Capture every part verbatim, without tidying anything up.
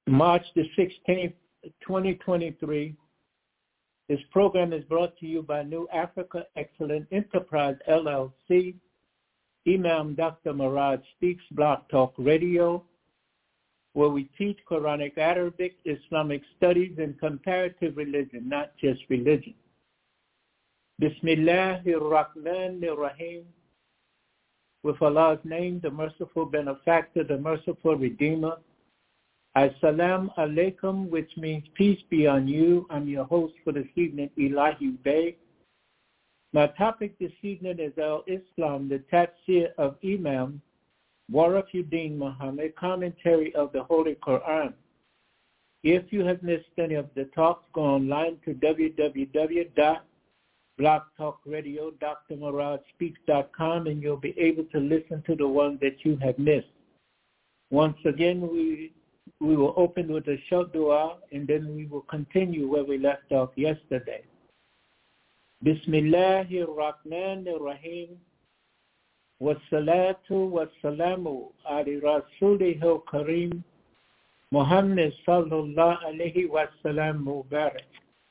March the sixteenth, twenty twenty-three. This program is brought to you by New Africa Excellent Enterprise, L L C, Imam Doctor Murad Speaks Blog Talk Radio, where we teach Quranic, Arabic, Islamic studies, and comparative religion, not just religion. Bismillahir Rahmanir Rahim. With Allah's name, the merciful benefactor, the merciful redeemer. As-salam alaikum, which means peace be on you. I'm your host for this evening, Elahi Bey. My topic this evening is Al-Islam, the Tafsir of Imam Warafuddin Muhammad, commentary of the Holy Quran. If you have missed any of the talks, go online to w w w dot blog talk radio dot d r murad speaks dot com and you'll be able to listen to the one that you have missed. Once again, we we will open with a short dua, and then we will continue where we left off yesterday. Bismillahir Rahmanir Rahim. Wassalatu wassalamu ala rasulihil kareem Muhammad sallallahu alayhi wa sallam mubarak.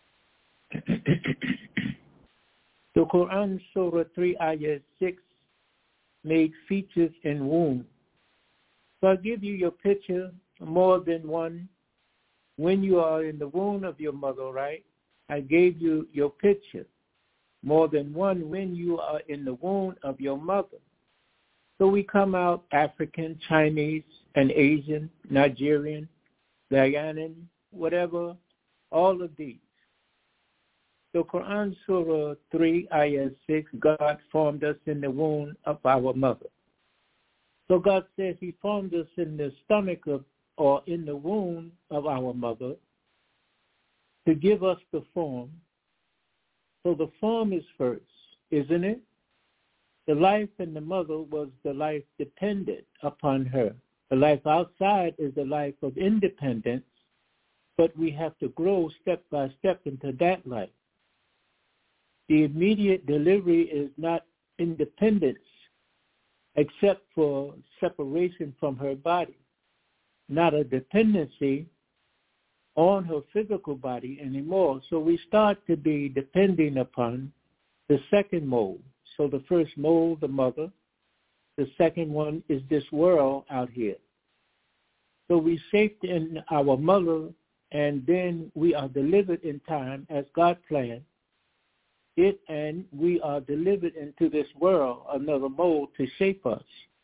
The Quran, Surah three, Ayah six, made features in womb. So I'll give you your picture, more than one. When you are in the womb of your mother, right? I gave you your picture, more than one when you are in the womb of your mother. So we come out African, Chinese, and Asian, Nigerian, Ghanaian, whatever, all of these. So Quran Surah three, Ayah six, God formed us in the womb of our mother. So God says he formed us in the stomach of, or in the womb of our mother to give us the form. So the form is first, isn't it? The life in the mother was the life dependent upon her. The life outside is the life of independence, but we have to grow step by step into that life. The immediate delivery is not independence, except for separation from her body, not a dependency on her physical body anymore. So we start to be depending upon the second mold. So the first mold, the mother. The second one is this world out here. So we shaped in our mother, and then we are delivered in time as God planned it, and we are delivered into this world, another mold to shape us.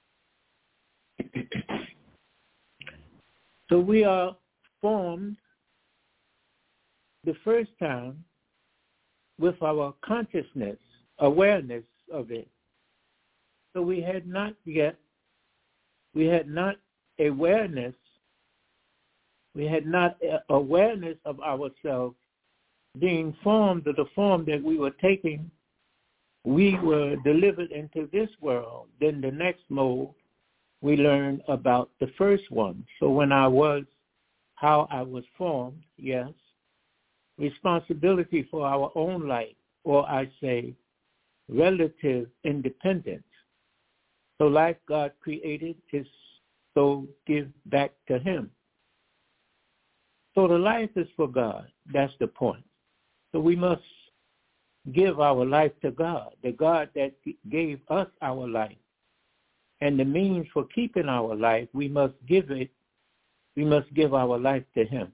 So we are formed the first time with our consciousness, awareness of it. So we had not yet, we had not awareness, we had not awareness of ourselves being formed of the form that we were taking. We were delivered into this world. Then the next mode, we learned about the first one. So when I was, how I was formed, yes, responsibility for our own life, or I say relative independence. So life God created is so give back to him. So the life is for God. That's the point. So we must give our life to God, the God that gave us our life. And the means for keeping our life, we must give it, we must give our life to him.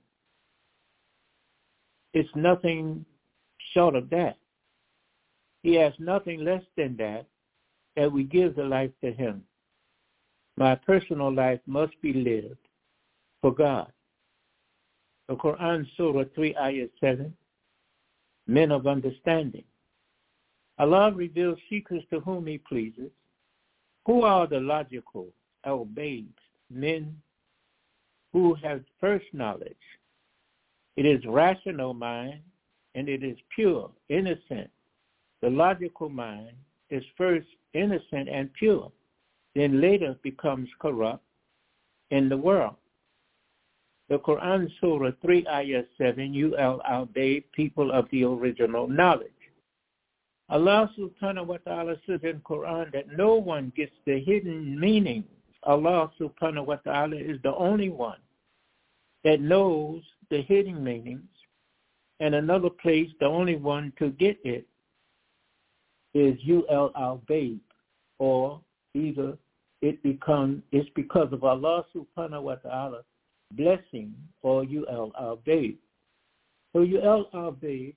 It's nothing short of that. He has nothing less than that, that we give the life to him. My personal life must be lived for God. The Quran, Surah three, Ayah seven, men of understanding. Allah reveals secrets to whom he pleases. Who are the logical, al-babes, men who have first knowledge? It is rational mind, and it is pure, innocent. The logical mind is first innocent and pure, then later becomes corrupt in the world. The Quran, Surah three, Ayah seven, you al-babe, people of the original knowledge. Allah subhanahu wa ta'ala says in Quran that no one gets the hidden meaning. Allah subhanahu wa ta'ala is the only one that knows the hidden meanings, and another place, the only one to get it, is Ul al-Babe, or either it become it's because of Allah subhanahu wa ta'ala blessing, or Ul al-Babe. So Ul al-Babe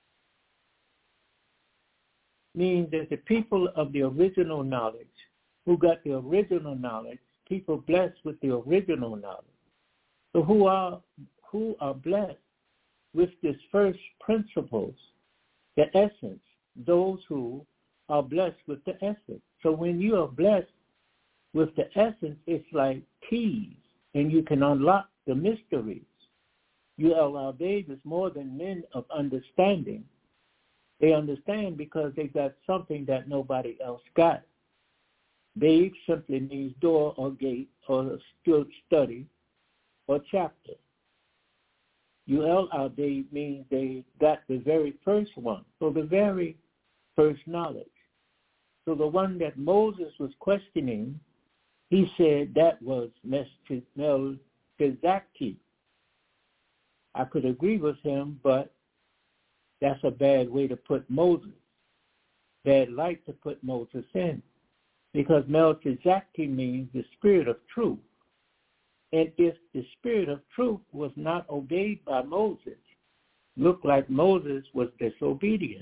means that the people of the original knowledge, who got the original knowledge, people blessed with the original knowledge. So who are who are blessed with this first principles, the essence, those who are blessed with the essence. So when you are blessed with the essence, it's like keys, and you can unlock the mysteries. Ul al-Babe is more than men of understanding. They understand because they got something that nobody else got. Babe simply means door or gate or study or chapter. Ul al-Babe means they got the very first one, so the very first knowledge. So the one that Moses was questioning, he said that was Melchizedek. I could agree with him, but that's a bad way to put Moses. Bad light to put Moses in, because Melchizedek means the spirit of truth. And if the spirit of truth was not obeyed by Moses, looked like Moses was disobedient.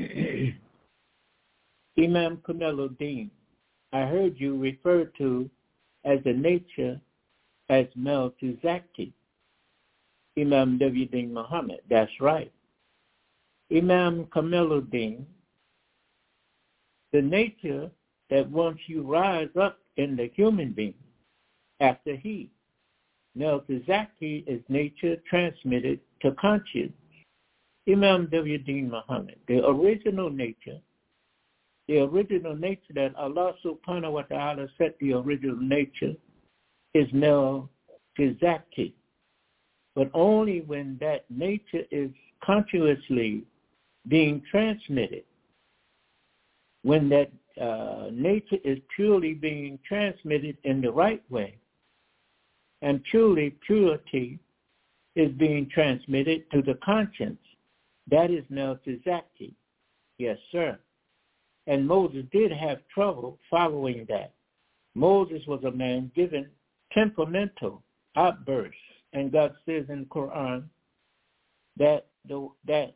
Imam Kamaluddin, I heard you refer to as the nature as Melchizedek. Imam W. Din Muhammad, that's right. Imam Kamaluddin, the nature that once you rise up in the human being after he, Melchizedek is nature transmitted to conscience. Imam W. Din Muhammad, the original nature, the original nature that Allah subhanahu wa ta'ala set the original nature is Melchizedek. But only when that nature is consciously being transmitted, when that uh, nature is purely being transmitted in the right way, and purely purity is being transmitted to the conscience, that is Melchizedek. Yes, sir. And Moses did have trouble following that. Moses was a man given temperamental outbursts, and God says in the Quran that the, that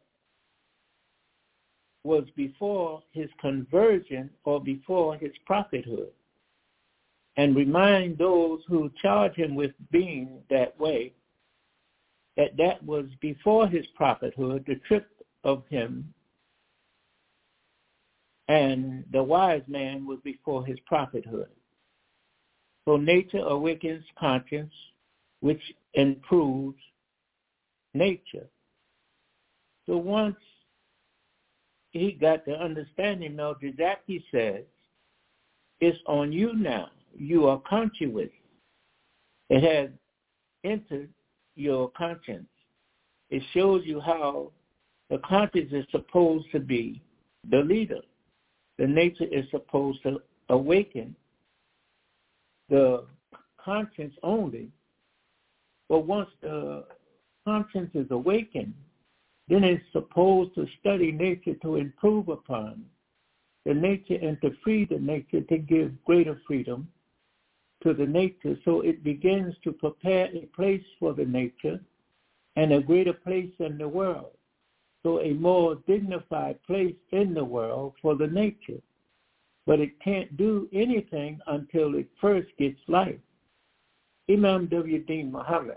was before his conversion or before his prophethood. And remind those who charge him with being that way that that was before his prophethood, the trick of him, and the wise man was before his prophethood. So nature awakens conscience, which improves nature. So once he got the understanding, Melchizedek, he says, it's on you now. You are conscious. It has entered your conscience. It shows you how the conscience is supposed to be the leader. The nature is supposed to awaken the conscience only. But once the conscience is awakened, then it's supposed to study nature to improve upon the nature and to free the nature, to give greater freedom to the nature, so it begins to prepare a place for the nature and a greater place in the world. So a more dignified place in the world for the nature. But it can't do anything until it first gets life. Imam W. Din Muhammad.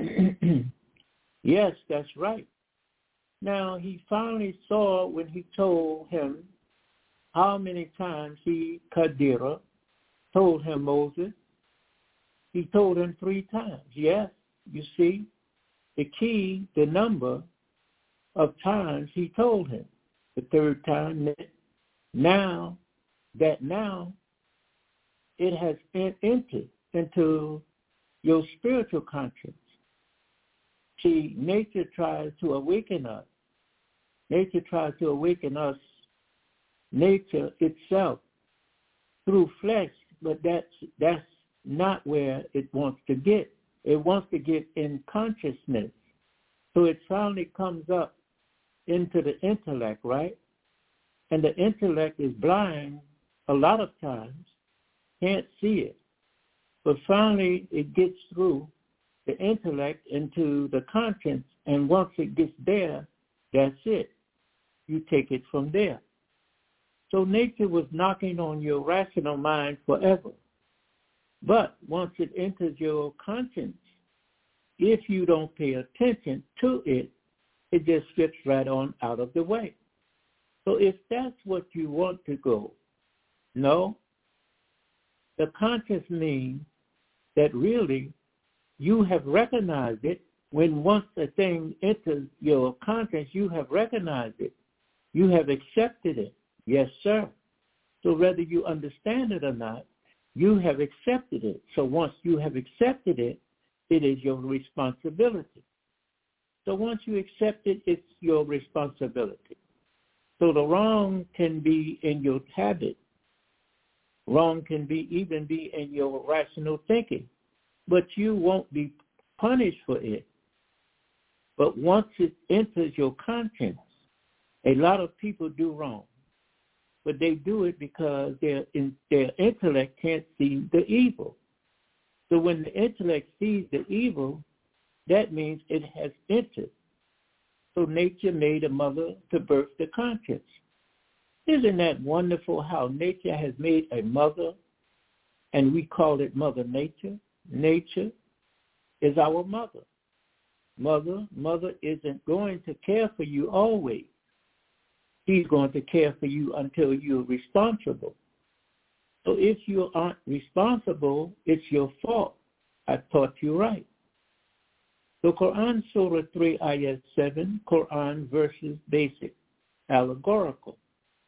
Yes, that's right. Now, he finally saw when he told him how many times he, Qadira, told him Moses. He told him three times. Yes, you see, the key, the number of times he told him. The third time, now, that now it has entered into your spiritual conscience. See, nature tries to awaken us. Nature tries to awaken us, nature itself, through flesh, but that's that's not where it wants to get. It wants to get in consciousness. So it finally comes up into the intellect, right? And the intellect is blind a lot of times, can't see it. But finally it gets through the intellect into the conscience, and once it gets there, that's it. You take it from there. So nature was knocking on your rational mind forever. But once it enters your conscience, if you don't pay attention to it, it just slips right on out of the way. So if that's what you want to go, no. The conscience means that really you have recognized it. When once a thing enters your conscience, you have recognized it. You have accepted it. Yes, sir. So whether you understand it or not, you have accepted it. So once you have accepted it, it is your responsibility. So once you accept it, it's your responsibility. So the wrong can be in your habit. Wrong can be even be in your rational thinking. But you won't be punished for it. But once it enters your conscience, a lot of people do wrong. But they do it because their, in, their intellect can't see the evil. So when the intellect sees the evil, that means it has entered. So nature made a mother to birth the conscience. Isn't that wonderful how nature has made a mother, and we call it Mother Nature? Nature is our mother. Mother, mother isn't going to care for you always. She's going to care for you until you're responsible. So if you aren't responsible, it's your fault. I taught you right. So Quran Surah three, Ayah seven, Quran versus basic, allegorical.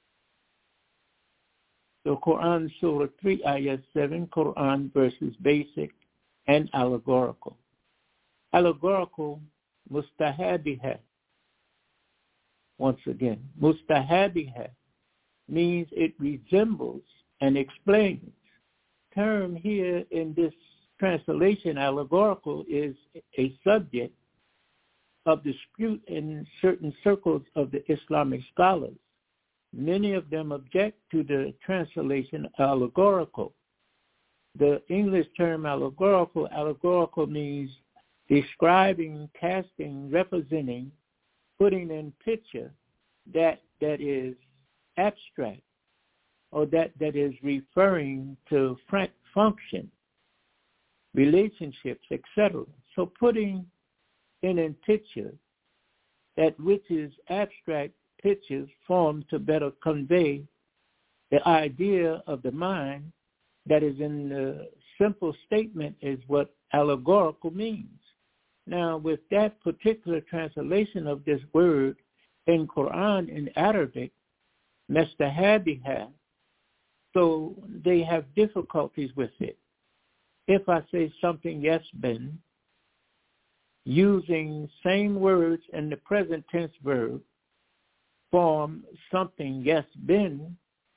So Quran Surah three, Ayah seven, Quran versus basic and allegorical. Allegorical, mustahabiha. Once again, mustahabiha means it resembles and explains. Term here in this translation, allegorical, is a subject of dispute in certain circles of the Islamic scholars. Many of them object to the translation allegorical. The English term allegorical, allegorical means describing, casting, representing, putting in picture that that is abstract, or that, that is referring to function, relationships, et cetera. So putting in in picture that which is abstract pictures formed to better convey the idea of the mind that is in the simple statement is what allegorical means. Now, with that particular translation of this word in Quran in Arabic, mustahabiha, so they have difficulties with it. If I say something yes been, using same words in the present tense verb, form something yes been,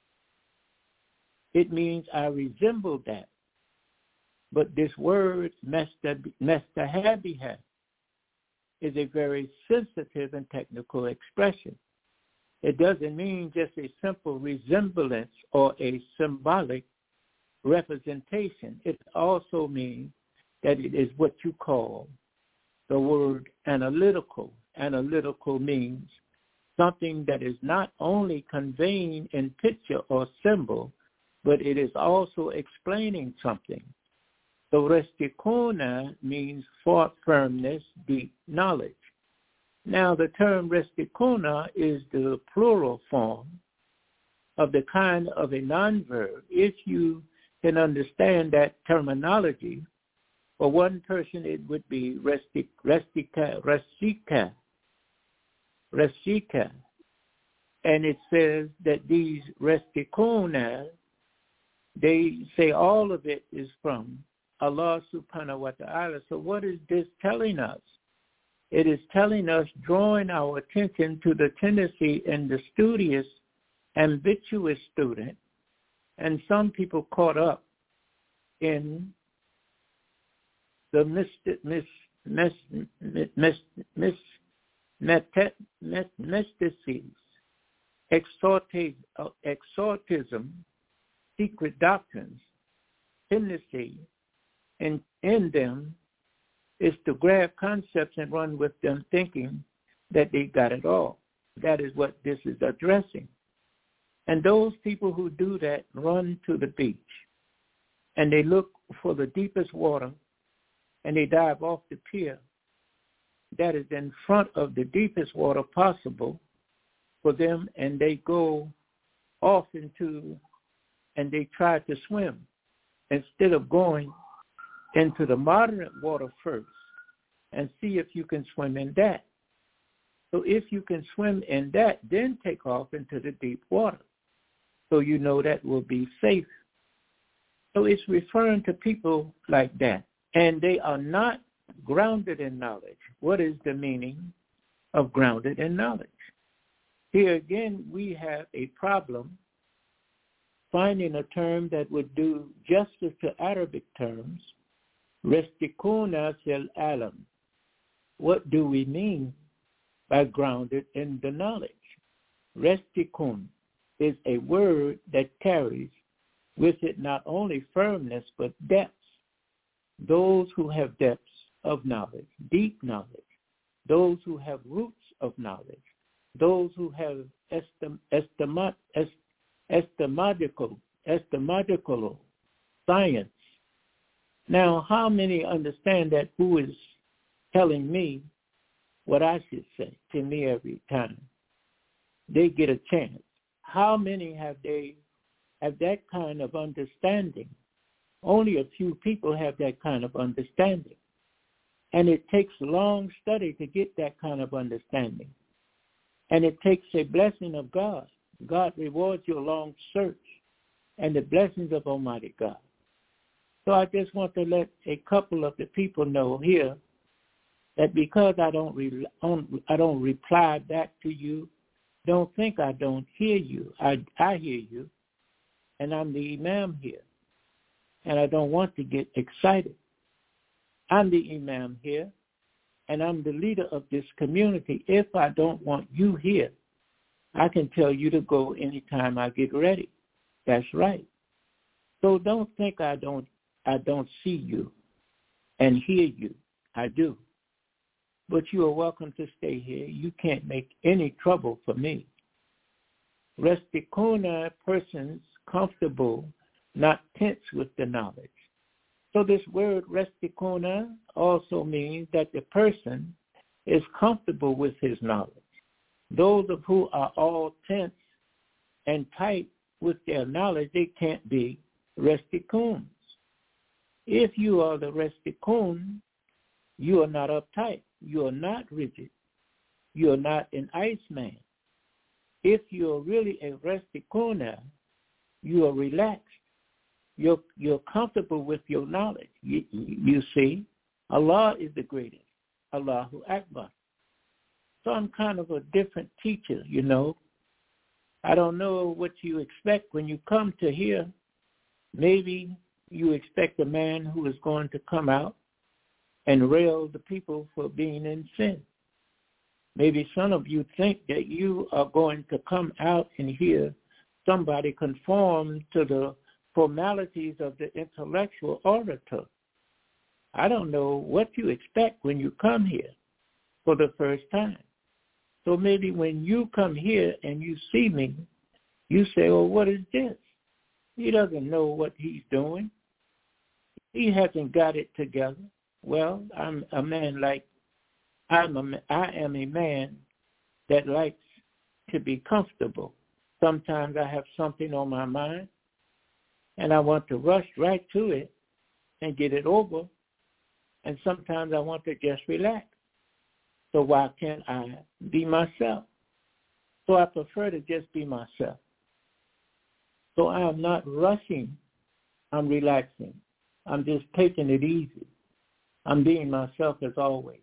it means I resemble that. But this word, mustahabiha, is a very sensitive and technical expression. It doesn't mean just a simple resemblance or a symbolic representation. It also means that it is what you call the word analytical. Analytical means something that is not only conveying in picture or symbol, but it is also explaining something. So restikuna means for firmness, deep knowledge. Now the term restikuna is the plural form of the kind of a non-verb. If you can understand that terminology, for one person it would be restik, restika, resika, resika. And it says that these restikuna, they say all of it is from Allah subhanahu wa ta'ala. So what is this telling us? It is telling us, drawing our attention to the tendency in the studious, ambitious student, and some people caught up in the mystic, mis, mis, mis, mis, mis, mete, mis, mystices, exhorti- uh, exhortism, secret doctrines, tendency in, in them is to grab concepts and run with them thinking that they got it all. That is what this is addressing. And those people who do that run to the beach and they look for the deepest water and they dive off the pier that is in front of the deepest water possible for them, and they go off into and they try to swim instead of going into the moderate water first and see if you can swim in that. So if you can swim in that, then take off into the deep water. So you know that will be safe. So it's referring to people like that. And they are not grounded in knowledge. What is the meaning of grounded in knowledge? Here again, we have a problem finding a term that would do justice to Arabic terms. Restikuna fil alam. What do we mean by grounded in the knowledge? Restikun is a word that carries with it not only firmness but depths. Those who have depths of knowledge, deep knowledge, those who have roots of knowledge, those who have estim, estimat, est, estimadical, estimadical science. Now, how many understand that who is telling me what I should say to me every time they get a chance? How many have they have that kind of understanding? Only a few people have that kind of understanding. And it takes long study to get that kind of understanding. And it takes a blessing of God. God rewards your long search and the blessings of Almighty God. So I just want to let a couple of the people know here that because I don't re- I don't reply back to you, don't think I don't hear you. I, I hear you, and I'm the imam here, and I don't want to get excited. I'm the imam here, and I'm the leader of this community. If I don't want you here, I can tell you to go anytime I get ready. That's right. So don't think I don't I don't see you and hear you. I do. But you are welcome to stay here. You can't make any trouble for me. Restikona, persons comfortable, not tense with the knowledge. So this word restikona also means that the person is comfortable with his knowledge. Those of who are all tense and tight with their knowledge, they can't be restikuns. If you are the restikun, you are not uptight. You are not rigid. You are not an Iceman. If you are really a restikuna, you are relaxed. You're, you're comfortable with your knowledge. You, you see, Allah is the greatest. Allahu Akbar. So I'm kind of a different teacher, you know. I don't know what you expect when you come to here. Maybe you expect a man who is going to come out and rail the people for being in sin. Maybe some of you think that you are going to come out and hear somebody conform to the formalities of the intellectual orator. I don't know what you expect when you come here for the first time. So maybe when you come here and you see me, you say, oh, what is this? He doesn't know what he's doing. He hasn't got it together. Well, I'm a man like, I'm a, I am a man that likes to be comfortable. Sometimes I have something on my mind, and I want to rush right to it and get it over. And sometimes I want to just relax. So why can't I be myself? So I prefer to just be myself. So I am not rushing. I'm relaxing. I'm just taking it easy. I'm being myself as always.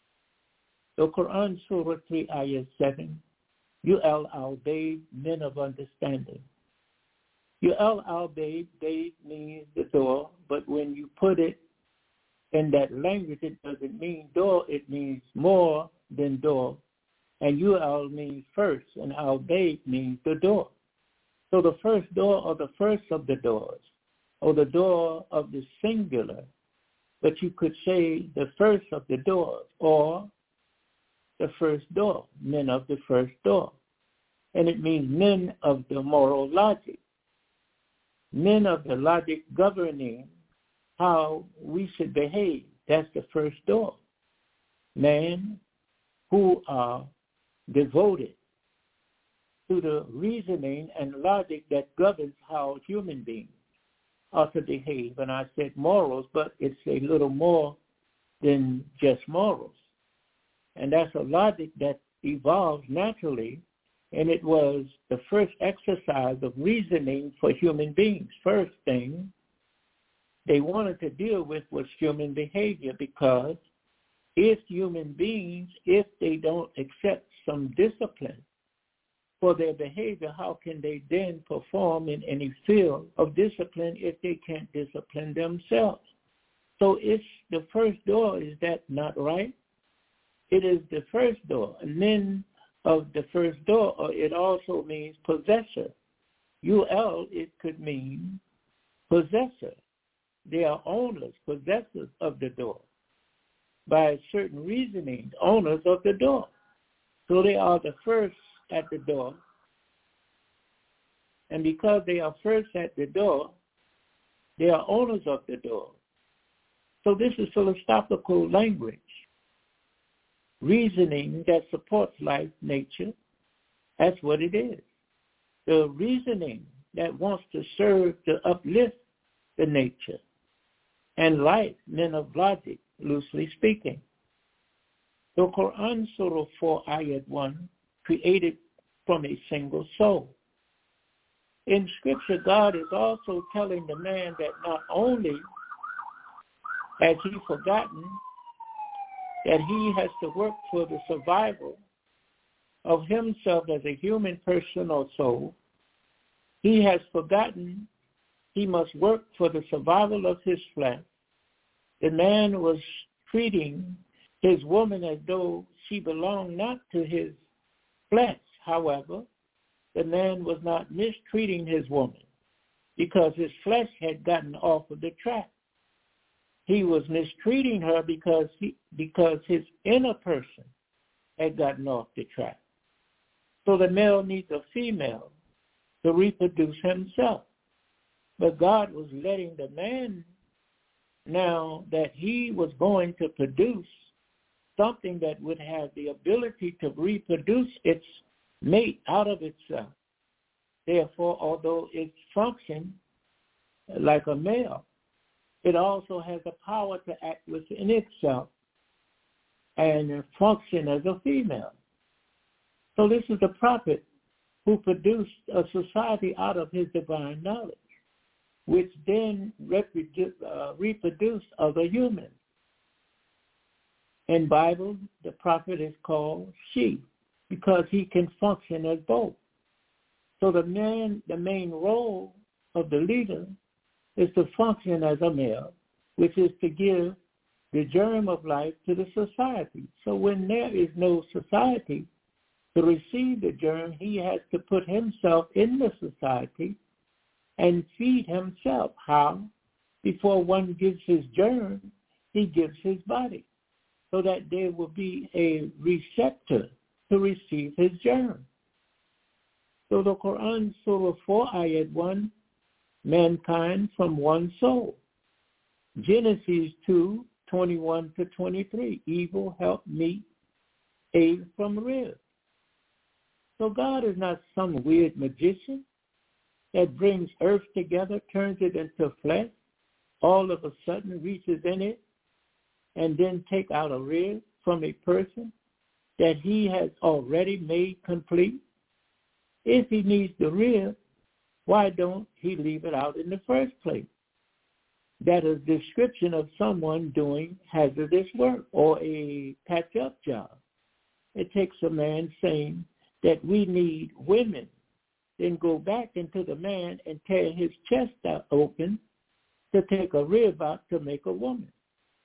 So Quran Surah three, Ayah seven, You al-Albaid, men of understanding. You al-Albaid, Baid means the door, but when you put it in that language, it doesn't mean door, it means more than door. And Yu'el means first, and Al-Bayt means the door. So the first door or the first of the doors, or the door of the singular, but you could say the first of the doors, or the first door, men of the first door. And it means men of the moral logic, men of the logic governing how we should behave. That's the first door. Men who are devoted to the reasoning and logic that governs how human beings are to behave. And I said morals, but it's a little more than just morals. And that's a logic that evolves naturally, and it was the first exercise of reasoning for human beings. First thing they wanted to deal with was human behavior, because if human beings, if they don't accept some discipline for their behavior, how can they then perform in any field of discipline if they can't discipline themselves? So it's the first door. Is that not right? It is the first door. And then of the first door, or it also means possessor. U L, it could mean possessor. They are owners, possessors of the door. By certain reasoning, owners of the door. So they are the first at the door. And because they are first at the door, they are owners of the door. So this is philosophical language, reasoning that supports life, nature. That's what it is. The reasoning that wants to serve to uplift the nature and life, men of logic, loosely speaking. The Quran, Surah four, Ayat one, created from a single soul. In Scripture, God is also telling the man that not only has he forgotten that he has to work for the survival of himself as a human person or soul, he has forgotten he must work for the survival of his flesh. The man was treating his woman as though she belonged not to his flesh. However, the man was not mistreating his woman because his flesh had gotten off of the track. He was mistreating her because he, because his inner person had gotten off the track. So the male needs a female to reproduce himself. But God was letting the man know that he was going to produce something that would have the ability to reproduce its mate out of itself. Therefore, although it functions like a male, it also has the power to act within itself and function as a female. So this is the prophet who produced a society out of his divine knowledge, which then reprodu- uh, reproduced other humans. In Bible, the prophet is called she, because he can function as both. So the man, the main role of the leader is to function as a male, which is to give the germ of life to the society. So when there is no society to receive the germ, he has to put himself in the society and feed himself. How? Before one gives his germ, he gives his body, so that there will be a receptor to receive his germ. So the Quran, Surah four, Ayat one, mankind from one soul. Genesis two, twenty-one to twenty-three, evil help meet aid from rib. So God is not some weird magician that brings earth together, turns it into flesh, all of a sudden reaches in it, and then take out a rib from a person that he has already made complete. If he needs the rib, why don't he leave it out in the first place? That is a description of someone doing hazardous work or a patch-up job. It takes a man saying that we need women, then go back into the man and tear his chest out open to take a rib out to make a woman.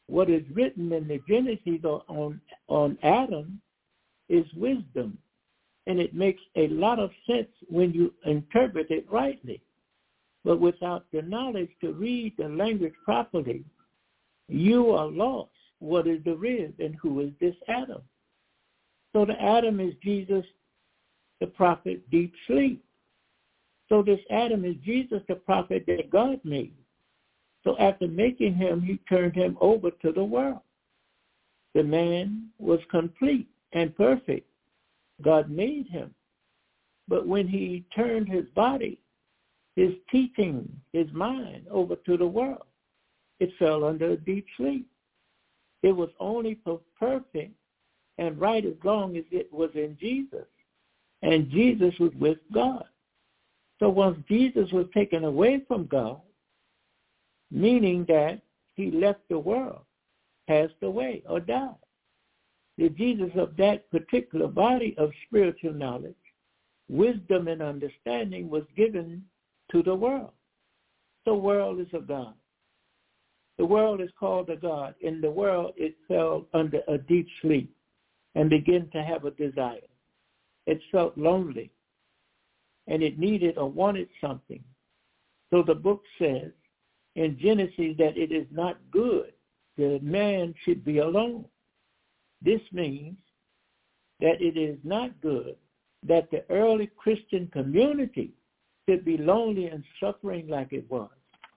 what is written in the Genesis on, on Adam is wisdom, and it makes a lot of sense when you interpret it rightly. But without the knowledge to read the language properly, you are lost. What is the rib, and who is this Adam? So the Adam is Jesus, the prophet, deep sleep. So this Adam is Jesus, the prophet that God made. So after making him, he turned him over to the world. The man was complete and perfect. God made him. But when he turned his body, his teaching, his mind over to the world, it fell under a deep sleep. It was only for perfect and right as long as it was in Jesus. And Jesus was with God. So once Jesus was taken away from God, meaning that he left the world, passed away or died, the Jesus of that particular body of spiritual knowledge, wisdom and understanding was given to the world. The world is a God. The world is called a God. In the world, it fell under a deep sleep and began to have a desire. It felt lonely, and it needed or wanted something. So the book says in Genesis that it is not good that man should be alone. This means that it is not good that the early Christian community should be lonely and suffering like it was.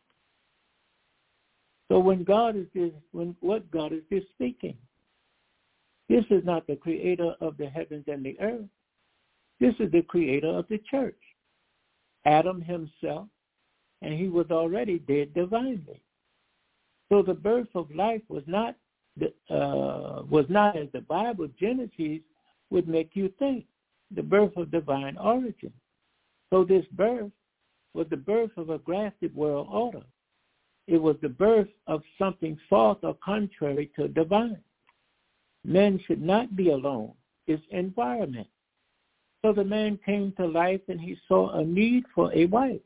So when God is this, when what God is this speaking? This is not the creator of the heavens and the earth. This is the creator of the church, Adam himself, and he was already dead divinely. So the birth of life was not the, uh, was not as the Bible Genesis would make you think, the birth of divine origin. So this birth was the birth of a grafted world order. It was the birth of something false or contrary to divine. Men should not be alone. It's environment. So the man came to life and he saw a need for a wife.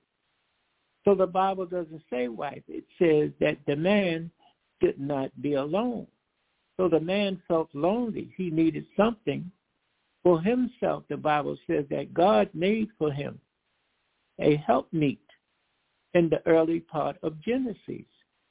So the Bible doesn't say wife. It says that the man should not be alone. So the man felt lonely. He needed something for himself. The Bible says that God made for him a helpmeet in the early part of Genesis.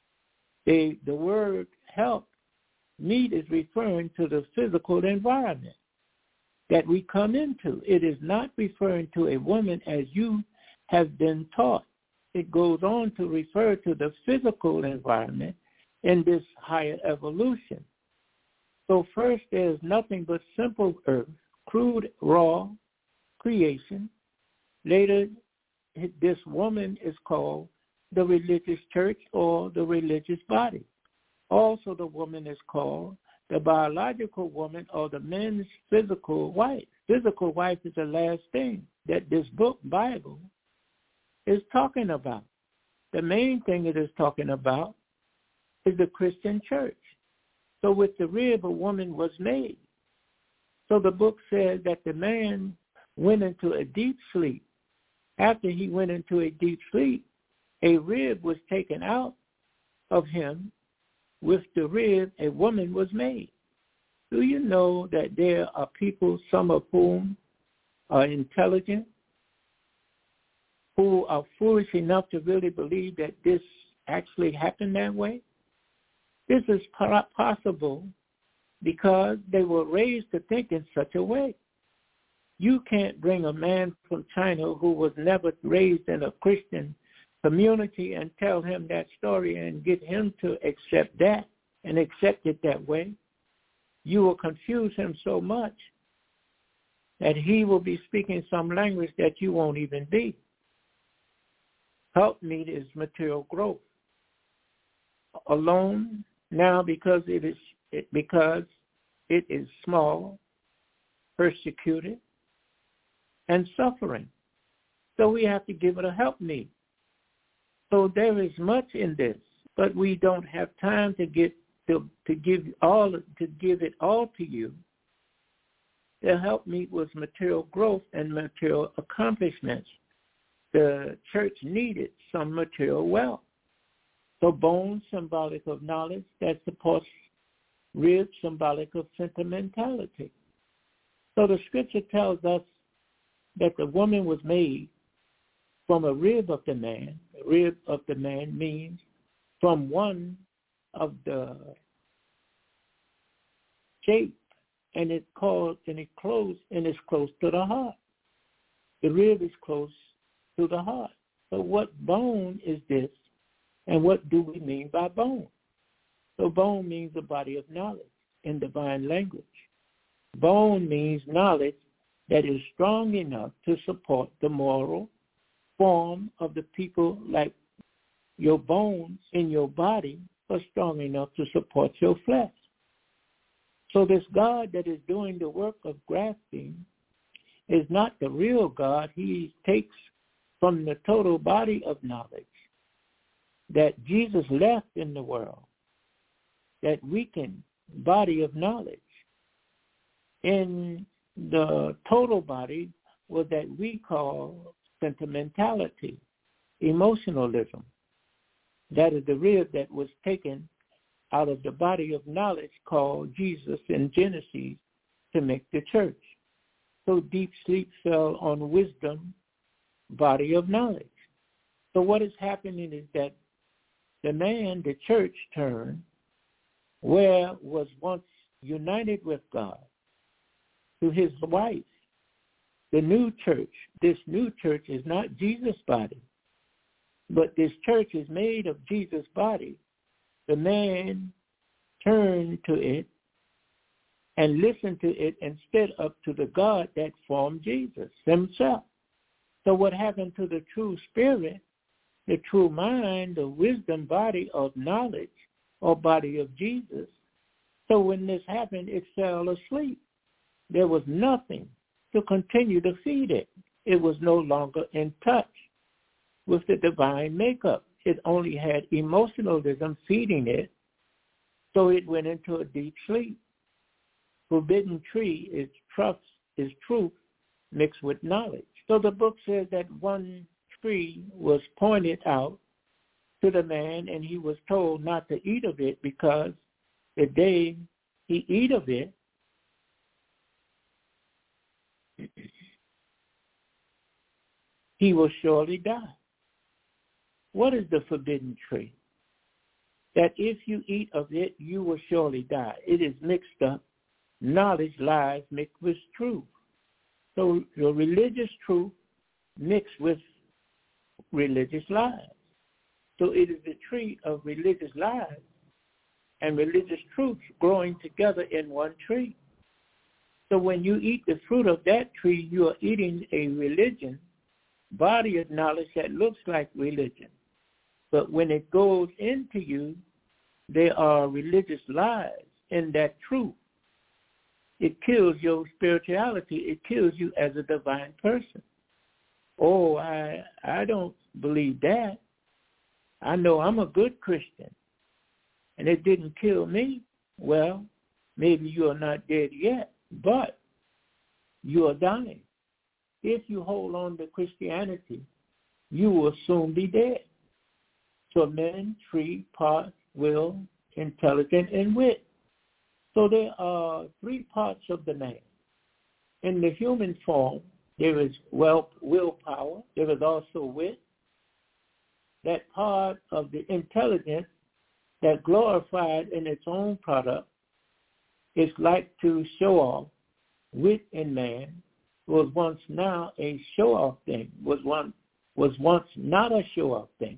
The, the word help meet is referring to the physical environment that we come into. It is not referring to a woman as you have been taught. It goes on to refer to the physical environment in this higher evolution. So first there's nothing but simple earth, crude, raw creation. Later, this woman is called the religious church or the religious body. Also, the woman is called the biological woman or the man's physical wife. Physical wife is the last thing that this book, Bible, is talking about. The main thing it is talking about is the Christian church. So with the rib, a woman was made. So the book says that the man went into a deep sleep. After he went into a deep sleep, a rib was taken out of him. With the rib, a woman was made. Do you know that there are people, some of whom are intelligent, who are foolish enough to really believe that this actually happened that way? This is possible because they were raised to think in such a way. You can't bring a man from China who was never raised in a Christian community and tell him that story and get him to accept that and accept it that way. You will confuse him so much that he will be speaking some language that you won't even be. Helpmeet is material growth. Alone now because it is it, because it is small, persecuted, and suffering. So we have to give it a helpmeet. So there is much in this, but we don't have time to get to, to give all to give it all to you. The helpmeet was material growth and material accomplishments. The church needed some material wealth. So bone, symbolic of knowledge, that supports rib, symbolic of sentimentality. So the scripture tells us that the woman was made from a rib of the man. A rib of the man means from one of the shape, and it called and it close and it's close to the heart. The rib is close to the heart. So what bone is this, and what do we mean by bone? So bone means a body of knowledge in divine language. Bone means knowledge that is strong enough to support the moral form of the people, like your bones in your body are strong enough to support your flesh. So this God that is doing the work of grafting is not the real God. He takes from the total body of knowledge that Jesus left in the world, that weakened body of knowledge. In the total body was that we call sentimentality, emotionalism. That is the rib that was taken out of the body of knowledge called Jesus in Genesis to make the church. So deep sleep fell on wisdom, body of knowledge. So what is happening is that the man, the church, turned where was once united with God to his wife. The new church, this new church is not Jesus' body, but this church is made of Jesus' body. The man turned to it and listened to it instead of to the God that formed Jesus himself. So what happened to the true spirit, the true mind, the wisdom body of knowledge or body of Jesus? So when this happened, it fell asleep. There was nothing to continue to feed it. It was no longer in touch with the divine makeup. It only had emotionalism feeding it, so it went into a deep sleep. Forbidden tree is trust, is truth mixed with knowledge. So the book says that one tree was pointed out to the man, and he was told not to eat of it, because the day he eat of it, he will surely die. What is the forbidden tree? That if you eat of it, you will surely die. It is mixed up. Knowledge, lies mixed with truth. So your religious truth mixed with religious lies. So it is the tree of religious lies and religious truths growing together in one tree. So when you eat the fruit of that tree, you are eating a religion, body of knowledge that looks like religion. But when it goes into you, there are religious lies in that truth. It kills your spirituality. It kills you as a divine person. Oh, I I don't believe that. I know I'm a good Christian, and it didn't kill me. Well, maybe you are not dead yet, but you are dying. If you hold on to Christianity, you will soon be dead. So men, tree, part, will, intelligent, and wit. So there are three parts of the man. In the human form, there is will, willpower. There is also wit. That part of the intelligence that glorified in its own product is like to show off. Wit in man was once now a show-off thing, was one was once not a show-off thing.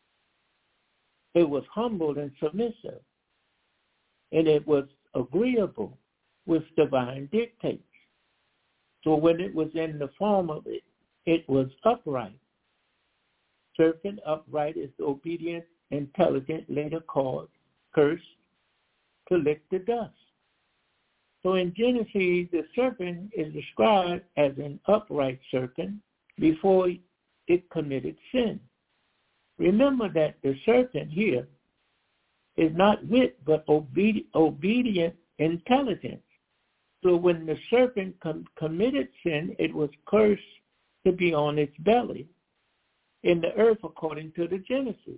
It was humble and submissive, and it was agreeable with divine dictates. So when it was in the form of it, it was upright. Serpent, upright, is obedient, intelligent, later called cursed, to lick the dust. So in Genesis, the serpent is described as an upright serpent before it committed sin. Remember that the serpent here is not wit, but obedient, obedient intelligence. So when the serpent com- committed sin, it was cursed to be on its belly in the earth according to the Genesis.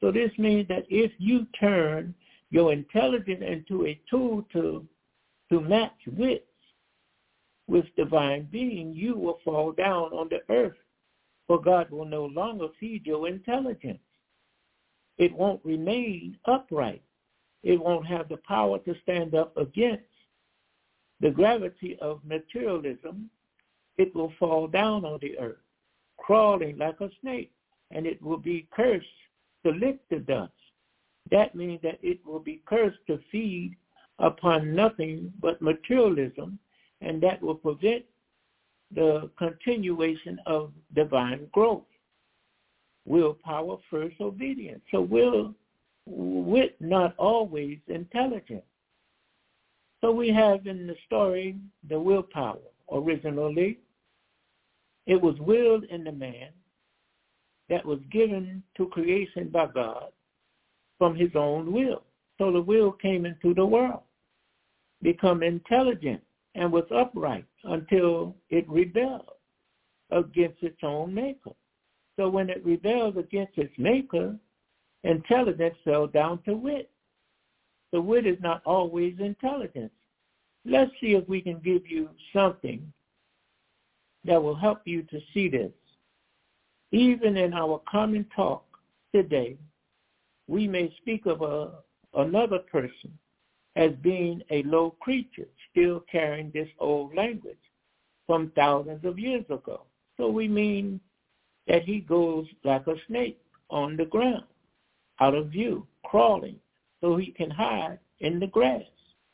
So this means that if you turn your intelligence into a tool to, to match wits with divine being, you will fall down on the earth, for God will no longer feed your intelligence. It won't remain upright. It won't have the power to stand up against the gravity of materialism. It will fall down on the earth, crawling like a snake, and it will be cursed to lick the dust. That means that it will be cursed to feed upon nothing but materialism, and that will prevent the continuation of divine growth. Willpower first, obedience. So will, wit not always intelligent. So we have in the story the willpower. Originally, it was willed in the man that was given to creation by God from his own will. So the will came into the world, become intelligent, and was upright until it rebelled against its own maker. So when it rebelled against its maker, intelligence fell down to wit. The wit is not always intelligence. Let's see if we can give you something that will help you to see this. Even in our common talk today, we may speak of a, another person as being a low creature, still carrying this old language from thousands of years ago. So we mean that he goes like a snake on the ground, out of view, crawling, so he can hide in the grass.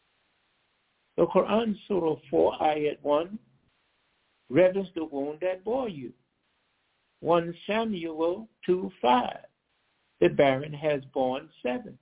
The Quran, Surah four, Ayat one, reverence the wound that bore you. First Samuel two, five, the barren has borne seven.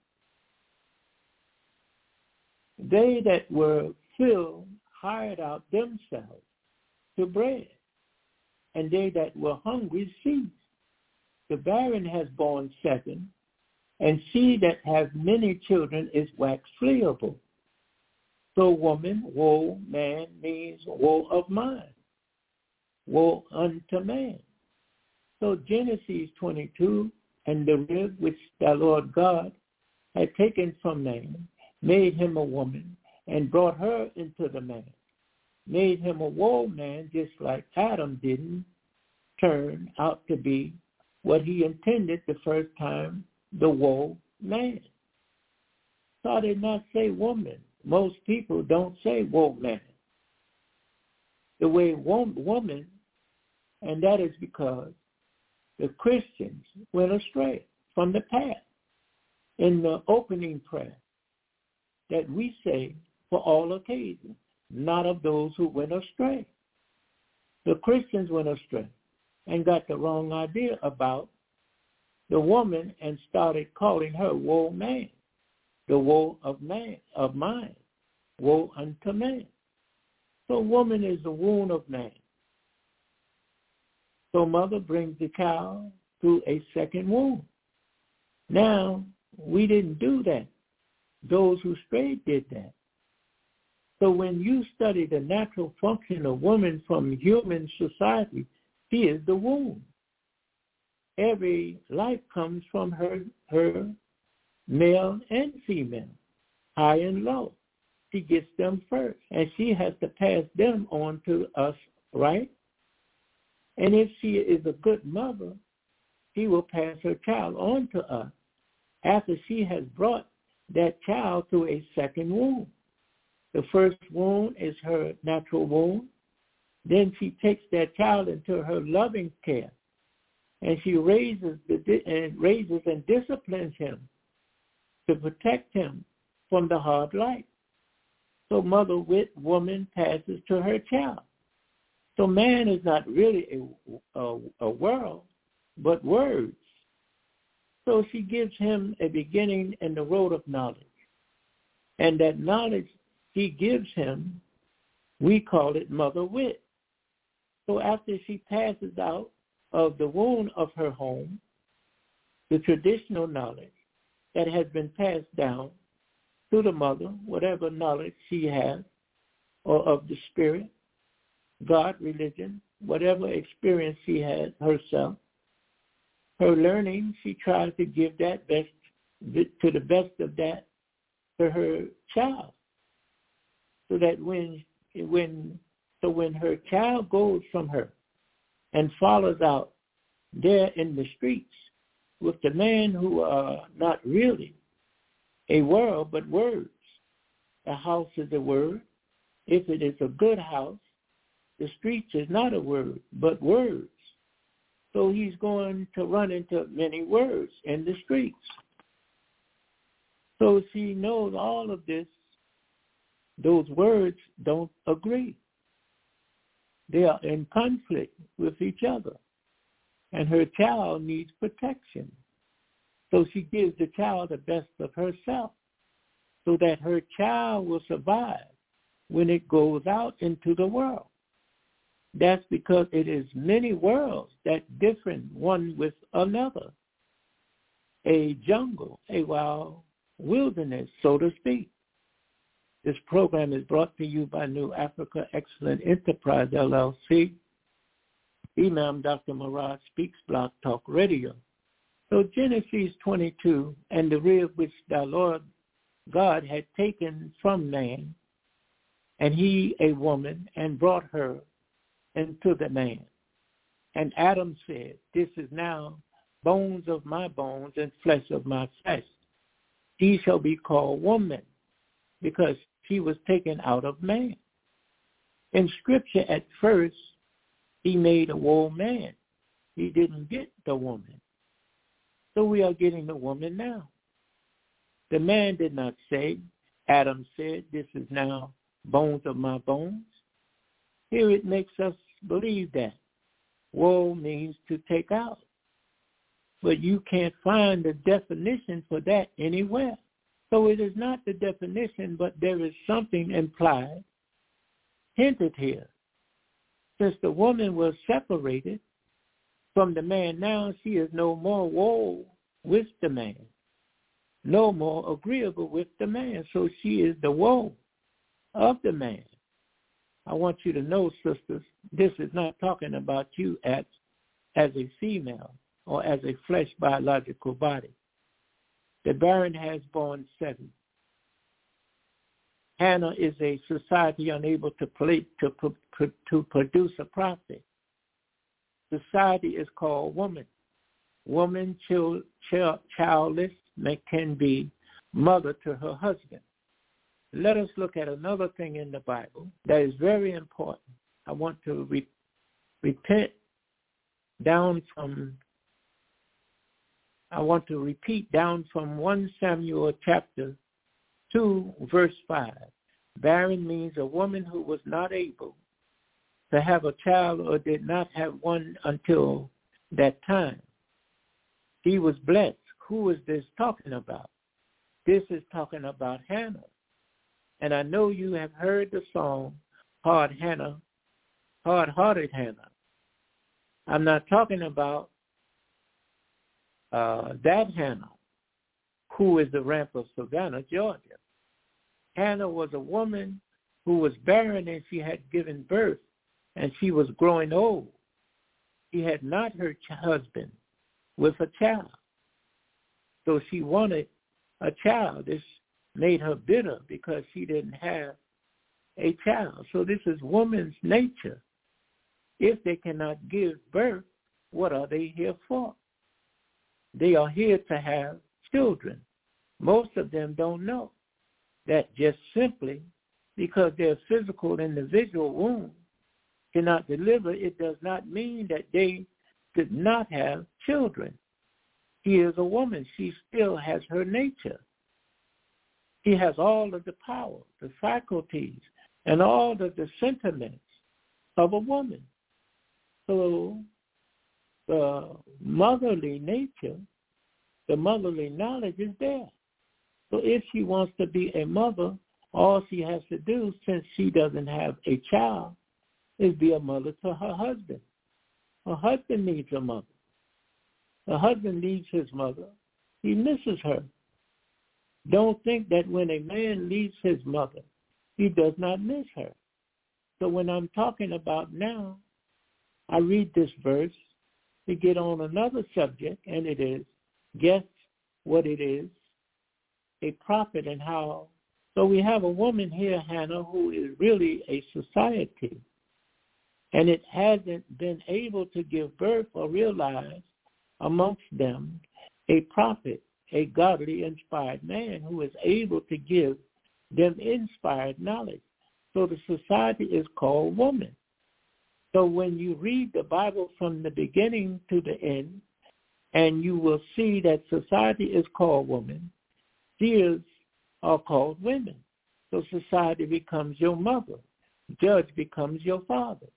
They that were filled hired out themselves to bread, and they that were hungry ceased. The barren has borne seven, and she that has many children is waxed fleable. So woman, woe, man means woe of mind, woe unto man. So Genesis twenty-two, and the rib which the Lord God had taken from man, made him a woman, and brought her into the man, made him a woe man, just like Adam didn't turn out to be what he intended the first time, the woe man. So I did not say woman. Most people don't say woe man. The way woman, and that is because the Christians went astray from the path. In the opening prayer that we say for all occasions, not of those who went astray. The Christians went astray and got the wrong idea about the woman and started calling her woe man, the woe of man, of mine, woe unto man. So woman is the wound of man. So mother brings the child through a second womb. Now, we didn't do that. Those who strayed did that. So when you study the natural function of woman from human society, she is the womb. Every life comes from her, her male and female, high and low. She gets them first, and she has to pass them on to us, right? And if she is a good mother, she will pass her child on to us after she has brought that child through a second womb. The first womb is her natural womb. Then she takes that child into her loving care, and she raises the, and raises and disciplines him to protect him from the hard life. So mother wit woman passes to her child. So man is not really a, a, a world, but words. So she gives him a beginning in the road of knowledge. And that knowledge she gives him, we call it mother wit. So after she passes out of the womb of her home, the traditional knowledge that has been passed down to the mother, whatever knowledge she has, or of the spirit, God, religion, whatever experience she has herself, her learning, she tries to give that best to the best of that to her child, so that when when so when her child goes from her and follows out there in the streets with the men who are not really a world but words. A house is a word. If it is a good house, the streets is not a word but words. So he's going to run into many words in the streets. So she knows all of this. Those words don't agree. They are in conflict with each other. And her child needs protection. So she gives the child the best of herself so that her child will survive when it goes out into the world. That's because it is many worlds that differ one with another. A jungle, a wild wilderness, so to speak. This program is brought to you by New Africa Excellent Enterprise, L L C. Imam Doctor Murad Speaks Blog Talk Radio. So Genesis twenty-two, and the rib which the Lord God had taken from man, and he a woman, and brought her into the man. And Adam said, this is now bones of my bones and flesh of my flesh. He shall be called woman, because she was taken out of man. In Scripture, at first, he made a woe man. He didn't get the woman. So we are getting the woman now. The man did not say, Adam said, this is now bones of my bones. Here it makes us believe that. Woe means to take out. But you can't find the definition for that anywhere. So it is not the definition, but there is something implied, hinted here. Since the woman was separated from the man, now she is no more woe with the man, no more agreeable with the man. So she is the woe of the man. I want you to know, sisters, this is not talking about you as, as a female or as a flesh biological body. The barren has borne seven. Hannah is a society unable to, play, to, to produce a prophet. Society is called woman. Woman child, child, childless can be mother to her husband. Let us look at another thing in the Bible that is very important. I want to re- repent down from, I want to repeat down from First Samuel chapter two, verse five. Barren means a woman who was not able to have a child or did not have one until that time. He was blessed. Who is this talking about? This is talking about Hannah. And I know you have heard the song, Hard Hannah, Hard-Hearted Hannah. I'm not talking about uh, that Hannah, who is the ramp of Savannah, Georgia. Hannah was a woman who was barren and she had given birth and she was growing old. She had not her ch- husband with a child. So she wanted a child. This made her bitter because she didn't have a child. So this is woman's nature. If they cannot give birth, what are they here for? They are here to have children. Most of them don't know that just simply because their physical individual womb cannot deliver, it does not mean that they could not have children. She is a woman. She still has her nature. She has all of the power, the faculties, and all of the sentiments of a woman. So the motherly nature, the motherly knowledge is there. So if she wants to be a mother, all she has to do, since she doesn't have a child, is be a mother to her husband. Her husband needs a mother. The husband needs his mother. He misses her. Don't think that when a man leaves his mother, he does not miss her. So when I'm talking about now, I read this verse to get on another subject, and it is, guess what it is, a prophet and how. So we have a woman here, Hannah, who is really a society, and it hasn't been able to give birth or realize amongst them a prophet, a godly, inspired man who is able to give them inspired knowledge. So the society is called woman. So when you read the Bible from the beginning to the end, and you will see that society is called woman, seers are called women. So society becomes your mother. Judge becomes your father.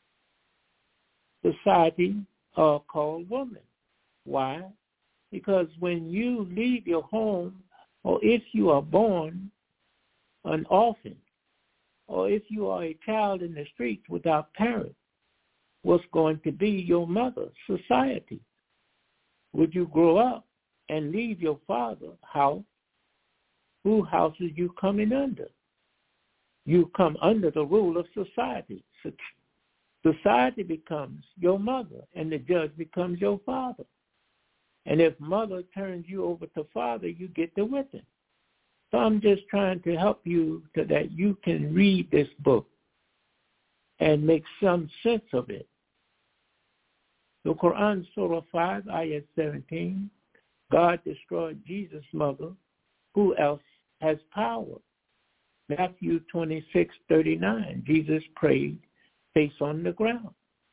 Society are called woman. Why? Because when you leave your home, or if you are born an orphan, or if you are a child in the streets without parents, what's going to be your mother? Society. Would you grow up and leave your father's house? Whose house are you coming under? You come under the rule of society. Society becomes your mother, and the judge becomes your father. And if mother turns you over to father, you get the whipping. So I'm just trying to help you so that you can read this book and make some sense of it. The Quran, Surah five, Ayah seventeen, God destroyed Jesus' mother. Who else has power? Matthew twenty-six, thirty-nine, Jesus prayed face on the ground.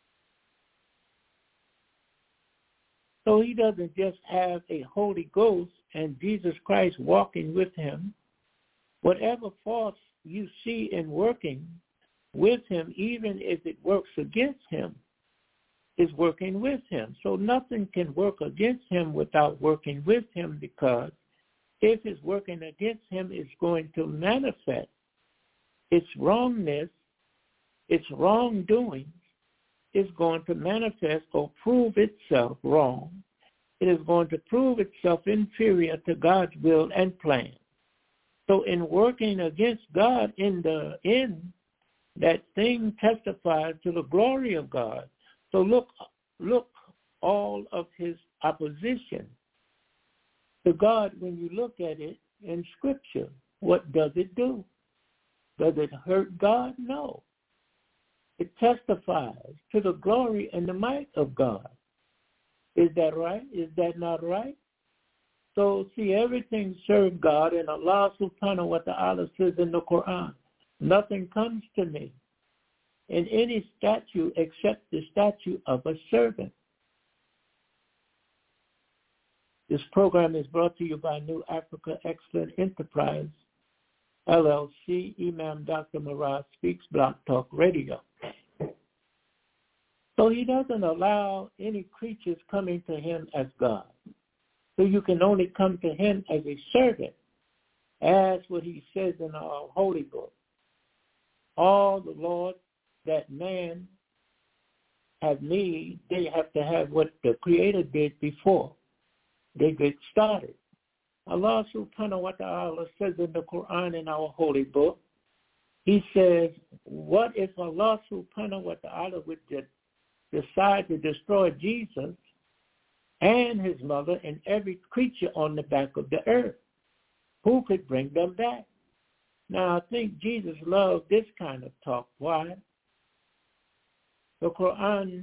So he doesn't just have a Holy Ghost and Jesus Christ walking with him. Whatever force you see in working with him, even if it works against him, is working with him. So nothing can work against him without working with him, because if it's working against him, it's going to manifest its wrongness, its wrongdoing is going to manifest or prove itself wrong. It is going to prove itself inferior to God's will and plan. So in working against God in the end, that thing testifies to the glory of God. So look, look all of his opposition to God. When you look at it in Scripture, what does it do? Does it hurt God? No. It testifies to the glory and the might of God. Is that right? Is that not right? So see, everything serves God, and Allah subhanahu wa ta'ala says in the Quran, nothing comes to me in any statue except the statue of a servant. This program is brought to you by New Africa Excellent Enterprise, L L C, Imam Doctor Marad Speaks, Blog Talk Radio. So he doesn't allow any creatures coming to him as God. So you can only come to him as a servant, as what he says in our holy book. All the Lord that man have made, they have to have what the Creator did before they get started. Allah subhanahu wa ta'ala says in the Quran, in our holy book, he says, what if Allah subhanahu wa ta'ala would decide to destroy Jesus and his mother and every creature on the back of the earth? Who could bring them back? Now, I think Jesus loved this kind of talk. Why? The Quran,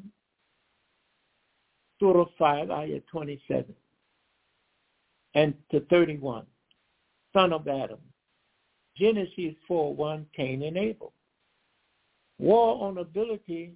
Surah five, Ayah twenty-seven and to thirty-one, son of Adam. Genesis four, one, Cain and Abel. War on ability,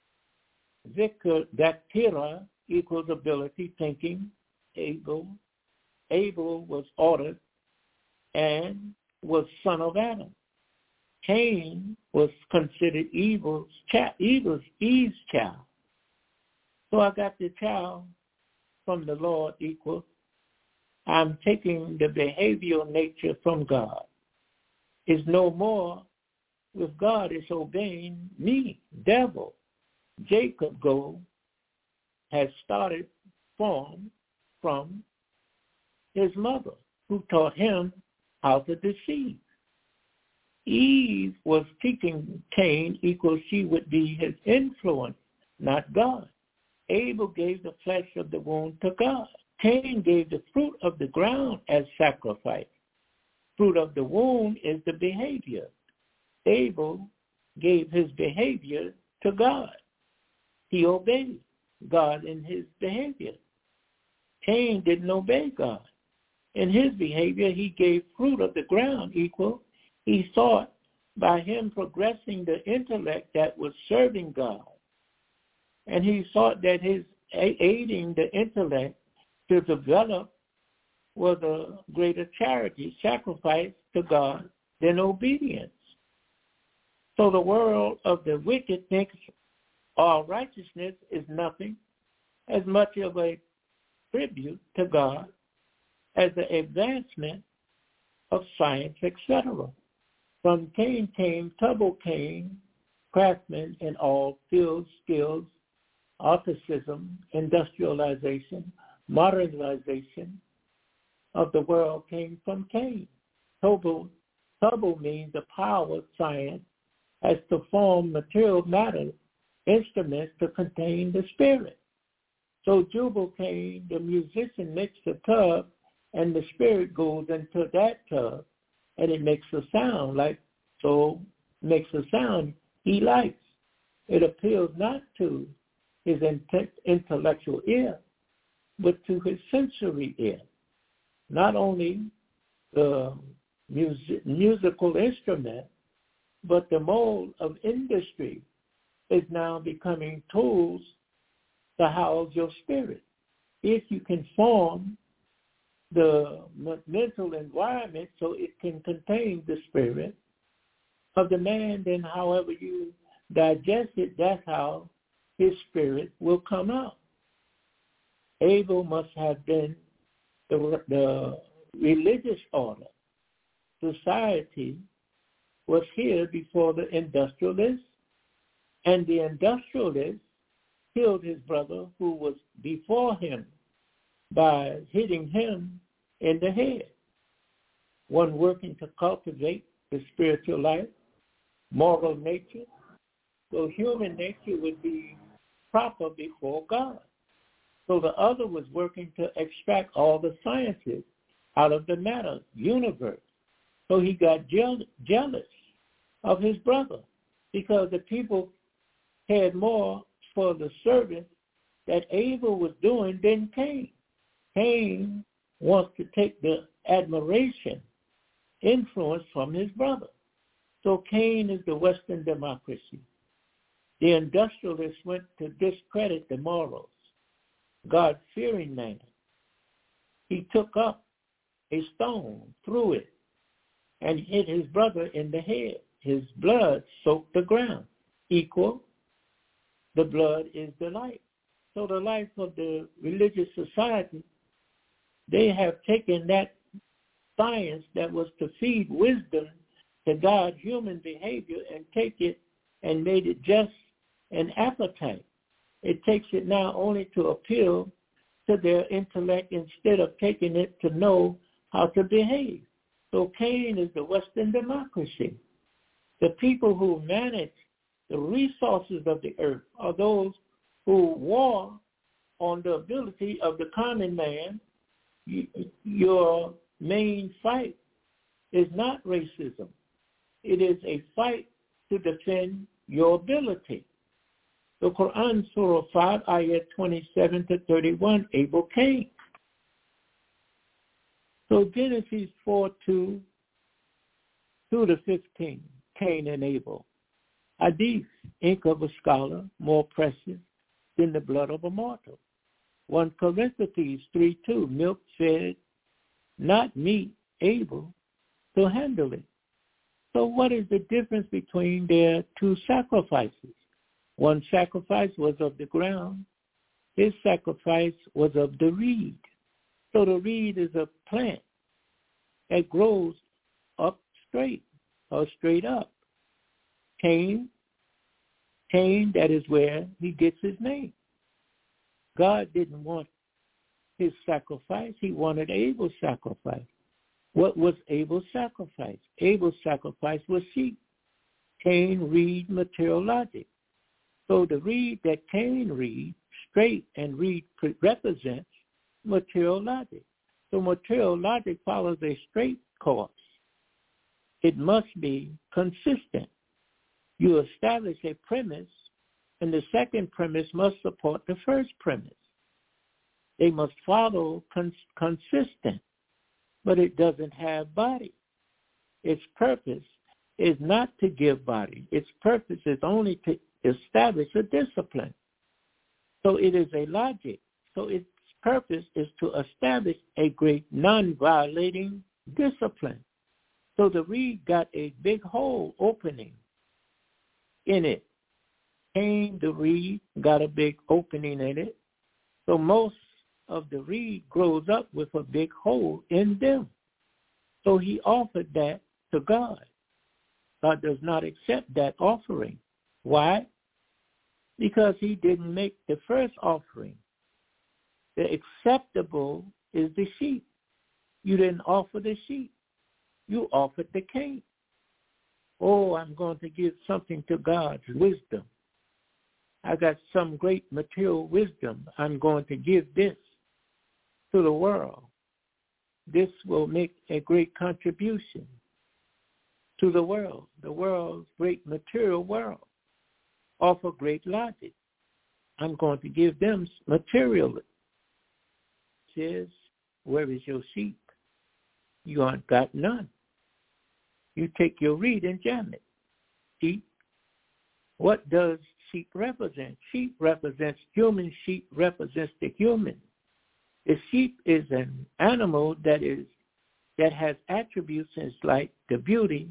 Daktira equals ability, thinking, Abel. Abel was ordered and was son of Adam. Cain was considered evil's child, evil's Eve's child. So I got the child from the Lord equals, I'm taking the behavioral nature from God. It's no more with God, it's obeying me, devil. Jacob go has started from, from his mother, who taught him how to deceive. Eve was teaching Cain equals she would be his influence, not God. Abel gave the flesh of the womb to God. Cain gave the fruit of the ground as sacrifice. Fruit of the womb is the behavior. Abel gave his behavior to God. He obeyed God in his behavior. Cain didn't obey God. In his behavior, he gave fruit of the ground equal. He thought by him progressing the intellect that was serving God. And he thought that his aiding the intellect to develop was a greater charity, sacrifice to God than obedience. So the world of the wicked thinks all righteousness is nothing, as much of a tribute to God as the advancement of science, et cetera. From Cain came Tubal Cain, craftsmen in all fields, skills, artisanship, industrialization, modernization of the world came from Cain. Tubal, Tubal means the power of science as to form material matter, instruments to contain the spirit. So Jubal Cain, the musician, makes a tub, and the spirit goes into that tub, and it makes a sound, like so makes a sound he likes. It appeals not to his intellectual ear, but to his sensory ear. Not only the music, musical instrument, but the mode of industry is now becoming tools to house your spirit. If you can form the mental environment so it can contain the spirit of the man, then however you digest it, that's how his spirit will come out. Abel must have been the, the religious order. Society was here before the industrialists, and the industrialist killed his brother who was before him by hitting him in the head. One working to cultivate the spiritual life, moral nature, so human nature would be proper before God. So the other was working to extract all the sciences out of the matter, universe. So he got jeal- jealous of his brother because the people cared more for the service that Abel was doing than Cain. Cain wants to take the admiration, influence from his brother. So Cain is the Western democracy. The industrialists went to discredit the morals. God-fearing man. He took up a stone, threw it, and hit his brother in the head. His blood soaked the ground. Equal, the blood is the life. So the life of the religious society, they have taken that science that was to feed wisdom to God's human behavior and take it and made it just an appetite. It takes it now only to appeal to their intellect instead of taking it to know how to behave. So Cain is the Western democracy. The people who manage the resources of the earth are those who war on the ability of the common man. Your main fight is not racism. It is a fight to defend your ability. The Quran, Surah five, ayat twenty-seven to thirty-one, Abel Cain. So Genesis four, two, two to fifteen, Cain and Abel. Hadith, ink of a scholar, more precious than the blood of a mortal. First Corinthians three, two, milk fed, not meat, able to handle it. So what is the difference between their two sacrifices? One sacrifice was of the ground. His sacrifice was of the reed. So the reed is a plant that grows up straight or straight up. Cain, Cain, that is where he gets his name. God didn't want his sacrifice. He wanted Abel's sacrifice. What was Abel's sacrifice? Abel's sacrifice was sheep. Cain, reed, material logic. So the reed that can read straight and read represents material logic. So material logic follows a straight course. It must be consistent. You establish a premise, and the second premise must support the first premise. They must follow cons- consistent, but it doesn't have body. Its purpose is not to give body. Its purpose is only to establish a discipline. So it is a logic. So its purpose is to establish a great non-violating discipline. So the reed got a big hole opening in it. Cain, the reed, got a big opening in it. So most of the reed grows up with a big hole in them. So he offered that to God. God does not accept that offering. Why? Because he didn't make the first offering. The acceptable is the sheep. You didn't offer the sheep. You offered the Cain. Oh, I'm going to give something to God's wisdom. I got some great material wisdom. I'm going to give this to the world. This will make a great contribution to the world, the world's great material world. Offer great logic. I'm going to give them material. Says, where is your sheep? You aren't got none. You take your reed and jam it. Sheep. What does sheep represent? Sheep represents human. Sheep represents the human. The sheep is an animal that is that has attributes as like the beauty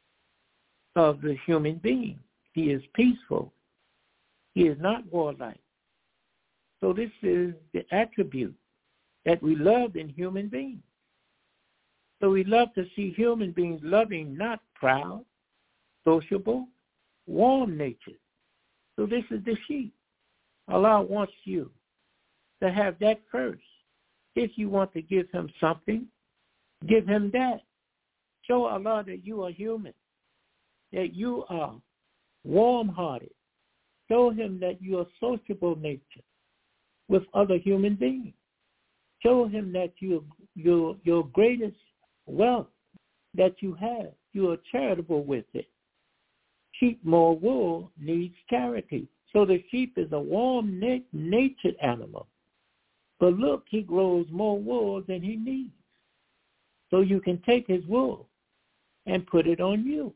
of the human being. He is peaceful. He is not warlike. So this is the attribute that we love in human beings. So we love to see human beings loving, not proud, sociable, warm-natured. So this is the sheep. Allah wants you to have that first. If you want to give him something, give him that. Show Allah that you are human, that you are warm-hearted. Show him that you are sociable nature with other human beings. Show him that you, your, your greatest wealth that you have, you are charitable with it. Sheep more wool needs charity. So the sheep is a warm-natured animal. But look, he grows more wool than he needs. So you can take his wool and put it on you.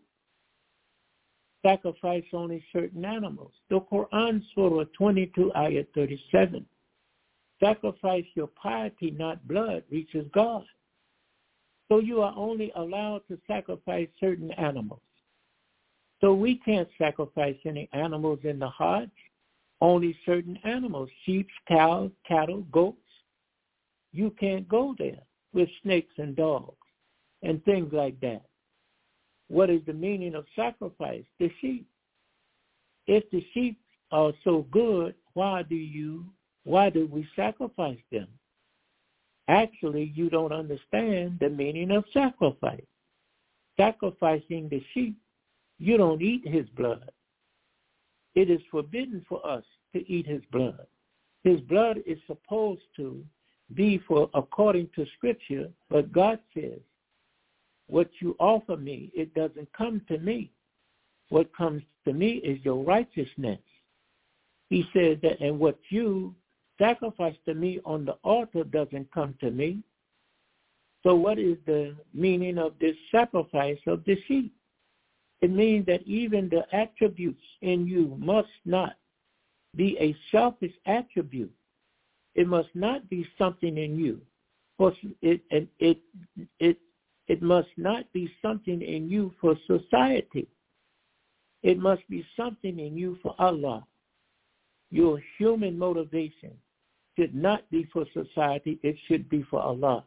Sacrifice only certain animals. The Quran, Surah twenty-two, Ayat thirty-seven. Sacrifice your piety, not blood, reaches God. So you are only allowed to sacrifice certain animals. So we can't sacrifice any animals in the Hajj, only certain animals, sheep, cows, cattle, goats. You can't go there with snakes and dogs and things like that. What is the meaning of sacrifice? The sheep. If the sheep are so good, why do you, why do we sacrifice them? Actually, you don't understand the meaning of sacrifice. Sacrificing the sheep, you don't eat his blood. It is forbidden for us to eat his blood. His blood is supposed to be for according to Scripture, but God says, what you offer me, it doesn't come to me. What comes to me is your righteousness. He said that, and what you sacrifice to me on the altar doesn't come to me. So what is the meaning of this sacrifice of the sheep? It means that even the attributes in you must not be a selfish attribute. It must not be something in you. It, it, it, it, it must not be something in you for society. It must be something in you for Allah. Your human motivation should not be for society. It should be for Allah.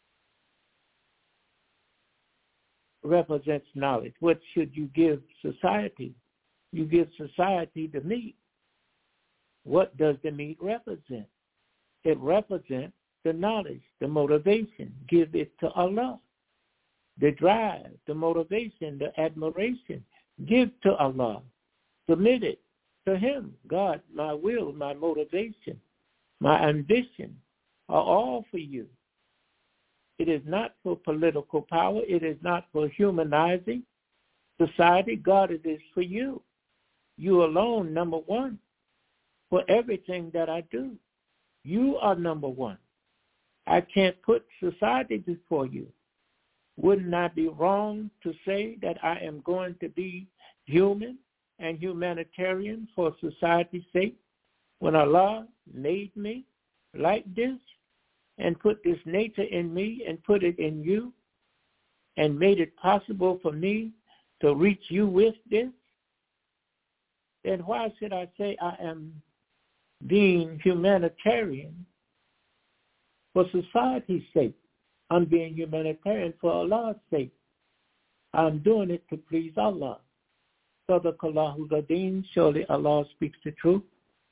Represents knowledge. What should you give society? You give society the meat. What does the meat represent? It represents the knowledge, the motivation. Give it to Allah. The drive, the motivation, the admiration. Give to Allah. Submit it to him. God, my will, my motivation, my ambition are all for you. It is not for political power. It is not for humanizing society. God, it is for you. You alone, number one, for everything that I do. You are number one. I can't put society before you. Wouldn't I be wrong to say that I am going to be human and humanitarian for society's sake when Allah made me like this and put this nature in me and put it in you and made it possible for me to reach you with this? Then why should I say I am being humanitarian for society's sake? I'm being humanitarian for Allah's sake. I'm doing it to please Allah. Sadaqallahu al-Azim. Surely Allah speaks the truth.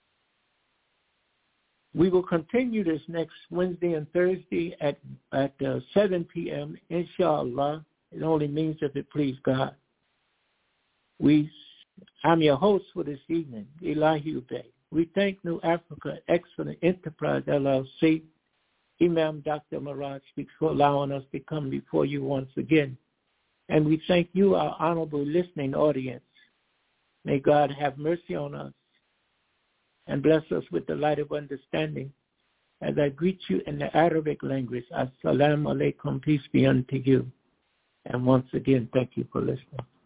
We will continue this next Wednesday and Thursday at at uh, seven p.m. Inshallah. It only means if it please God. We, I'm your host for this evening, Elihu Bey. We thank New Africa Excellent Enterprise L L C, Imam Doctor Marad Speaks, for allowing us to come before you once again. And we thank you, our honorable listening audience. May God have mercy on us and bless us with the light of understanding. As I greet you in the Arabic language, Assalamu alaikum, peace be unto you. And once again, thank you for listening.